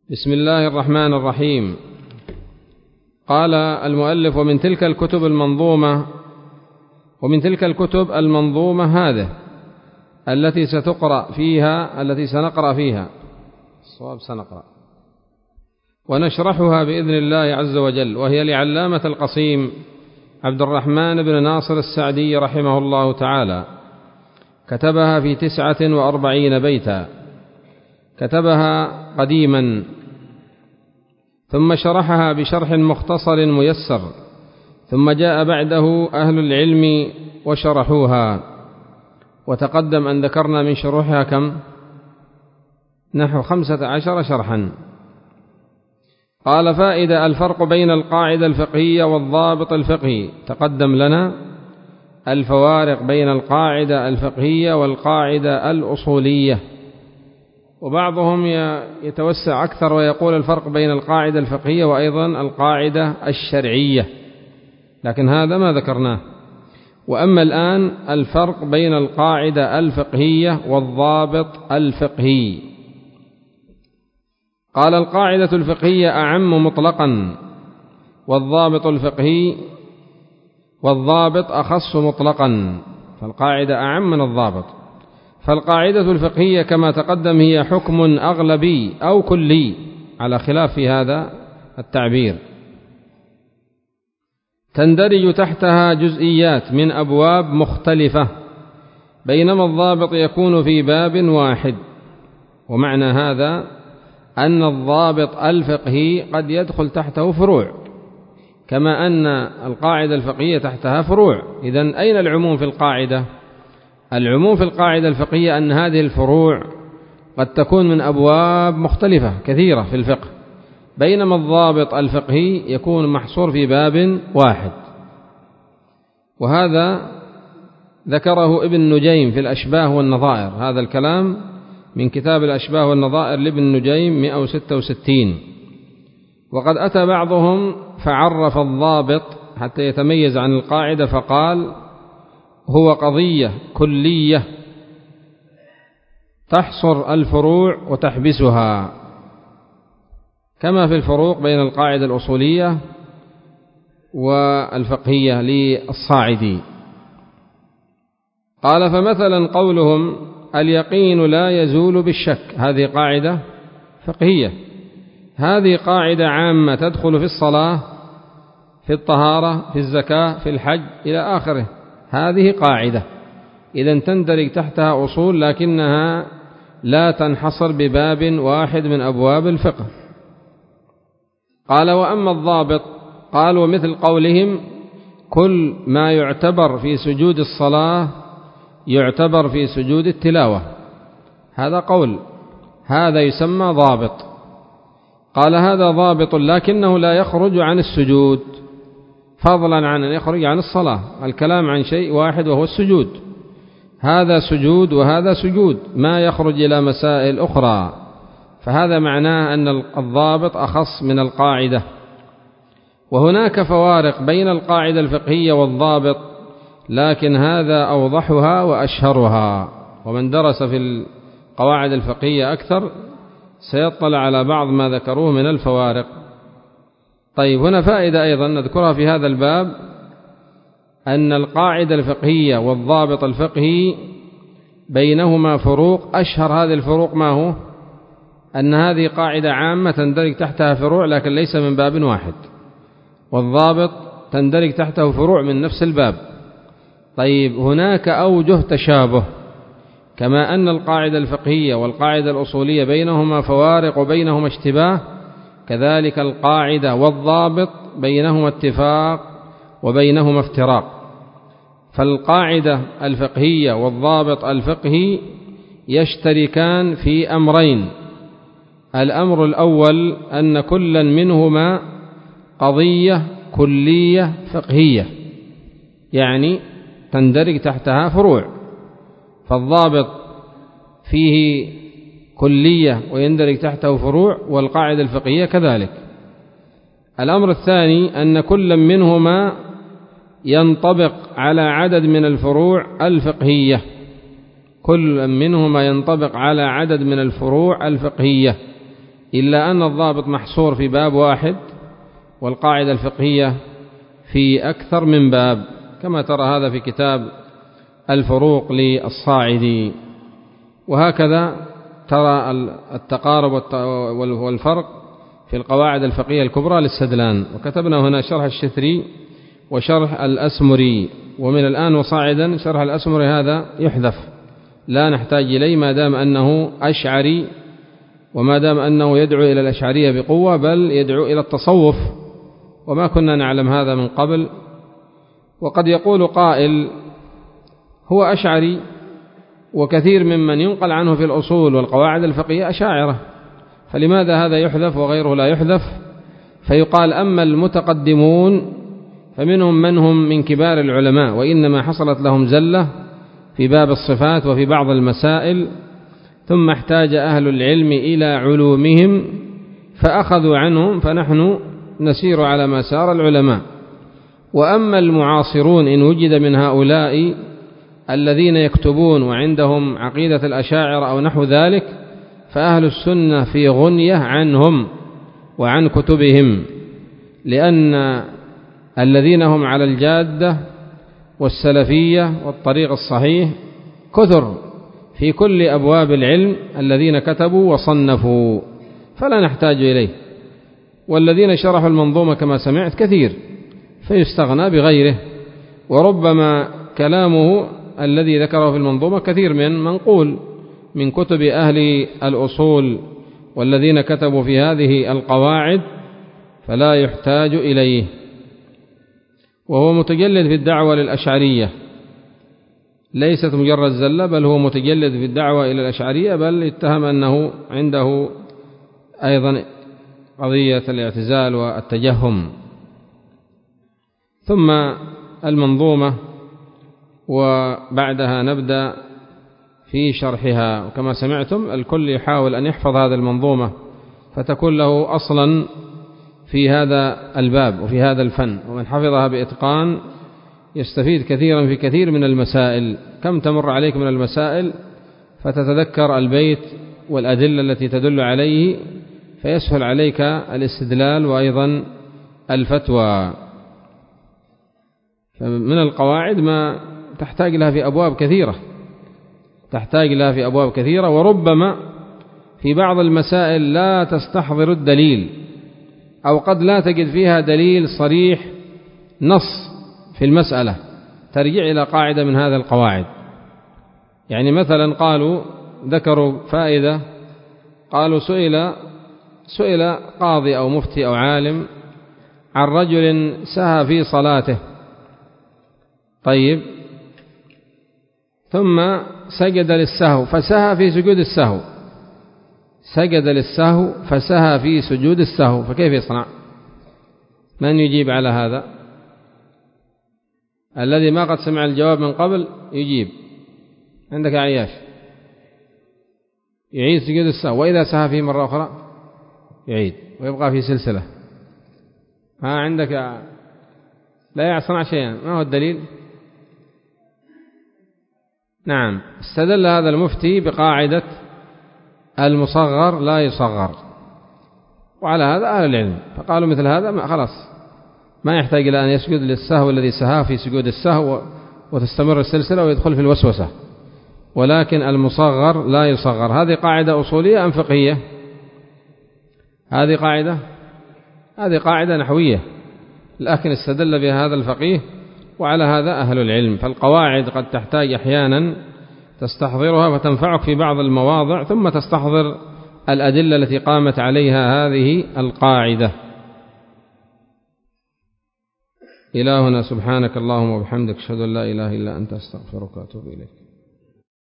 بسم الله الرحمن الرحيم. قال المؤلف: ومن تلك الكتب المنظومة هذه التي سنقرأ فيها الصواب سنقرأ ونشرحها بإذن الله عز وجل، وهي لعلامة القصيم عبد الرحمن بن ناصر السعدي رحمه الله تعالى، كتبها في 49 بيتا، كتبها قديما ثم شرحها بشرح مختصر ميسر، ثم جاء بعده أهل العلم وشرحوها، وتقدم أن ذكرنا من شروحها كم؟ نحو 15 شرحا. قال: فائدة: الفرق بين القاعدة الفقهية والضابط الفقهي. تقدم لنا الفوارق بين القاعدة الفقهية والقاعدة الأصولية، وبعضهم يتوسع أكثر ويقول الفرق بين القاعدة الفقهية وأيضا القاعدة الشرعية، لكن هذا ما ذكرناه. وأما الآن الفرق بين القاعدة الفقهية والضابط الفقهي. قال: القاعدة الفقهية أعم مطلقا، والضابط أخص مطلقا، فالقاعدة أعم من الضابط. فالقاعدة الفقهية كما تقدم هي حكم أغلبي أو كلي، على خلاف في هذا التعبير، تندرج تحتها جزئيات من أبواب مختلفة، بينما الضابط يكون في باب واحد. ومعنى هذا أن الضابط الفقهي قد يدخل تحته فروع، كما أن القاعدة الفقهية تحتها فروع. إذن أين العموم في القاعدة؟ العموم في القاعدة الفقهية أن هذه الفروع قد تكون من أبواب مختلفة كثيرة في الفقه، بينما الضابط الفقهي يكون محصور في باب واحد. وهذا ذكره ابن نجيم في الأشباه والنظائر، هذا الكلام من كتاب الأشباه والنظائر لابن نجيم 166. وقد أتى بعضهم فعرف الضابط حتى يتميز عن القاعدة فقال: هو قضية كلية تحصر الفروع وتحبسها، كما في الفروق بين القاعدة الأصولية والفقهية للصاعدي. قال: فمثلا قولهم: اليقين لا يزول بالشك، هذه قاعدة فقهية، هذه قاعدة عامة تدخل في الصلاة، في الطهارة، في الزكاة، في الحج إلى آخره. هذه قاعدة إذن تندرج تحتها أصول، لكنها لا تنحصر بباب واحد من أبواب الفقه. قال: وأما الضابط، قال: ومثل قولهم: كل ما يعتبر في سجود الصلاة يعتبر في سجود التلاوة، هذا قول، هذا يسمى ضابط. قال: هذا ضابط لكنه لا يخرج عن السجود، فضلا عن أن يخرج عن الصلاة. الكلام عن شيء واحد وهو السجود، هذا سجود وهذا سجود، ما يخرج إلى مسائل أخرى، فهذا معناه أن الضابط أخص من القاعدة. وهناك فوارق بين القاعدة الفقهية والضابط، لكن هذا أوضحها وأشهرها، ومن درس في القواعد الفقهية أكثر سيطلع على بعض ما ذكروه من الفوارق. طيب، هنا فائدة أيضا نذكرها في هذا الباب، أن القاعدة الفقهية والضابط الفقهي بينهما فروق. أشهر هذه الفروق ما هو؟ أن هذه قاعدة عامة تندرج تحتها فروع لكن ليس من باب واحد، والضابط تندرج تحته فروع من نفس الباب. طيب، هناك أوجه تشابه، كما أن القاعدة الفقهية والقاعدة الأصولية بينهما فوارق وبينهما اشتباه، كذلك القاعدة والضابط بينهما اتفاق وبينهما افتراق. فالقاعدة الفقهية والضابط الفقهي يشتركان في أمرين: الأمر الأول أن كلا منهما قضية كلية فقهية، يعني تندرج تحتها فروع، فالضابط فيه كلية ويندرج تحته فروع، والقاعدة الفقهية كذلك. الأمر الثاني أن كل منهما ينطبق على عدد من الفروع الفقهية، كل منهما ينطبق على عدد من الفروع الفقهية، إلا أن الضابط محصور في باب واحد، والقاعدة الفقهية في أكثر من باب، كما ترى هذا في كتاب الفروق للصاعدي. وهكذا ترى التقارب والفرق في القواعد الفقهية الكبرى للسدلان. وكتبنا هنا شرح الشثري وشرح الأسمري، ومن الآن وصاعدا شرح الأسمري هذا يحذف، لا نحتاج إليه ما دام أنه أشعري، وما دام أنه يدعو إلى الأشعرية بقوة، بل يدعو إلى التصوف، وما كنا نعلم هذا من قبل. وقد يقول قائل هو أشعري، وكثير ممن ينقل عنه في الأصول والقواعد الفقهية أشاعرة، فلماذا هذا يحذف وغيره لا يحذف؟ فيقال أما المتقدمون فمنهم من هم من كبار العلماء، وإنما حصلت لهم زلة في باب الصفات وفي بعض المسائل، ثم احتاج أهل العلم إلى علومهم فأخذوا عنهم، فنحن نسير على ما سار العلماء. وأما المعاصرون إن وجد من هؤلاء الذين يكتبون وعندهم عقيدة الأشاعرة أو نحو ذلك، فأهل السنة في غنية عنهم وعن كتبهم، لأن الذين هم على الجادة والسلفية والطريق الصحيح كثر في كل أبواب العلم الذين كتبوا وصنفوا، فلا نحتاج إليه. والذين شرحوا المنظومة كما سمعت كثير، فيستغنى بغيره. وربما كلامه الذي ذكره في المنظومة كثير من منقول من كتب أهل الأصول والذين كتبوا في هذه القواعد، فلا يحتاج إليه. وهو متجلد في الدعوة للأشعرية، ليست مجرد زلة، بل هو متجلد في الدعوة إلى الأشعرية، بل اتهم أنه عنده أيضا قضية الاعتزال والتجهم. ثم المنظومة، وبعدها نبدأ في شرحها. وكما سمعتم الكل يحاول أن يحفظ هذه المنظومة فتكون له أصلا في هذا الباب وفي هذا الفن، ومن حفظها بإتقان يستفيد كثيرا في كثير من المسائل. كم تمر عليك من المسائل فتتذكر البيت والأدلة التي تدل عليه، فيسهل عليك الاستدلال وأيضا الفتوى. فمن القواعد ما تحتاج لها في أبواب كثيرة، وربما في بعض المسائل لا تستحضر الدليل، أو قد لا تجد فيها دليل صريح نص في المسألة، ترجع إلى قاعدة من هذا القواعد. يعني مثلا ذكروا فائدة، قالوا سئل قاضي أو مفتي أو عالم عن رجل سهى في صلاته، طيب، ثم سجد للسهو فسهى في سجود السهو، فكيف يصنع؟ من يجيب على هذا؟ الذي ما قد سمع الجواب من قبل يجيب. عندك عياش يعيد سجود السهو، وإذا سهى فيه مرة أخرى يعيد ويبقى في سلسلة. عندك لا يصنع شيئا، ما هو الدليل؟ نعم، استدل هذا المفتي بقاعدة المصغر لا يصغر، وعلى هذا أهل العلم فقالوا مثل هذا خلاص ما يحتاج إلى أن يسجد للسهو الذي سهاه في سجود السهو وتستمر السلسلة ويدخل في الوسوسة، ولكن المصغر لا يصغر. هذه قاعدة أصولية أم فقهية؟ هذه قاعدة نحوية، لكن استدل بها هذا الفقيه، وعلى هذا أهل العلم. فالقواعد قد تحتاج أحيانا تستحضرها فتنفعك في بعض المواضع، ثم تستحضر الأدلة التي قامت عليها هذه القاعدة. إلهنا سبحانك اللهم وبحمدك، أشهد أن لا إله إلا أنت، أستغفرك وأتوب إليك.